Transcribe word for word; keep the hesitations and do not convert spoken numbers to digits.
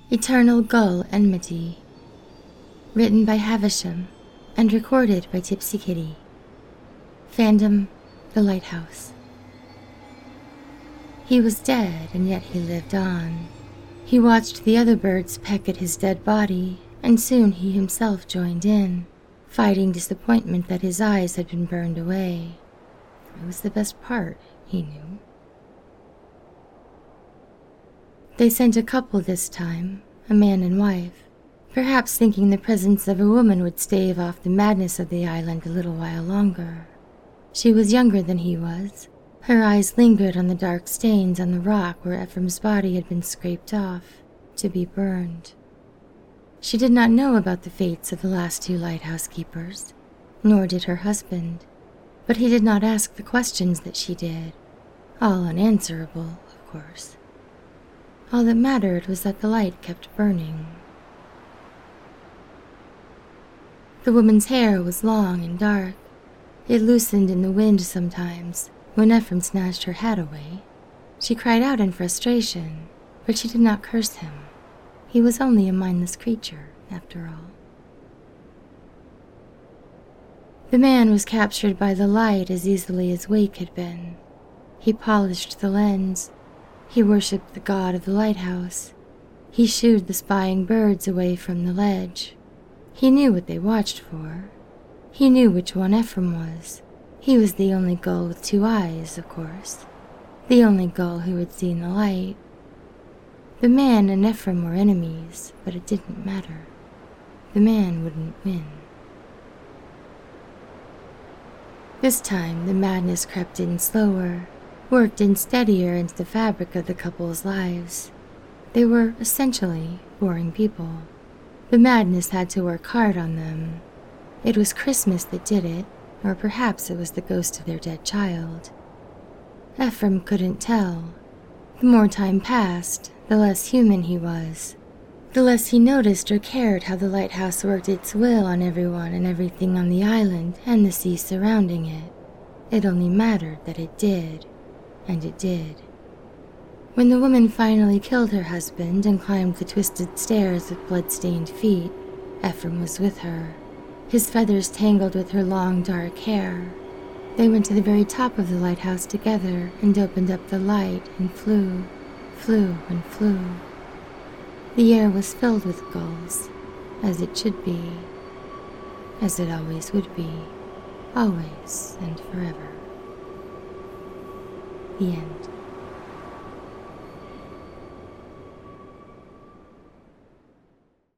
Eternal Gull Enmity. Written by Havisham and recorded by Tipsy Kitty. Fandom, The Lighthouse. He was dead, and yet he lived on. He watched the other birds peck at his dead body, and soon he himself joined in, fighting disappointment that his eyes had been burned away. It was the best part, he knew. They sent a couple this time, a man and wife, perhaps thinking the presence of a woman would stave off the madness of the island a little while longer. She was younger than he was. Her eyes lingered on the dark stains on the rock where Ephraim's body had been scraped off, to be burned. She did not know about the fates of the last two lighthouse keepers, nor did her husband, but he did not ask the questions that she did, all unanswerable, of course. All that mattered was that the light kept burning. The woman's hair was long and dark. It loosened in the wind sometimes when Ephraim snatched her hat away. She cried out in frustration, but she did not curse him. He was only a mindless creature, after all. The man was captured by the light as easily as Wake had been. He polished the lens. He worshipped the god of the lighthouse. He shooed the spying birds away from the ledge. He knew what they watched for. He knew which one Ephraim was. He was the only gull with two eyes, of course. The only gull who had seen the light. The man and Ephraim were enemies, but it didn't matter. The man wouldn't win. This time the madness crept in slower, worked in steadier into the fabric of the couple's lives. They were essentially boring people. The madness had to work hard on them. It was Christmas that did it, or perhaps it was the ghost of their dead child. Ephraim couldn't tell. The more time passed, the less human he was. The less he noticed or cared how the lighthouse worked its will on everyone and everything on the island and the sea surrounding it. It only mattered that it did. And it did. When the woman finally killed her husband and climbed the twisted stairs with blood-stained feet, Ephraim was with her, his feathers tangled with her long dark hair. They went to the very top of the lighthouse together and opened up the light and flew, flew and flew. The air was filled with gulls, as it should be, as it always would be, always and forever. The end.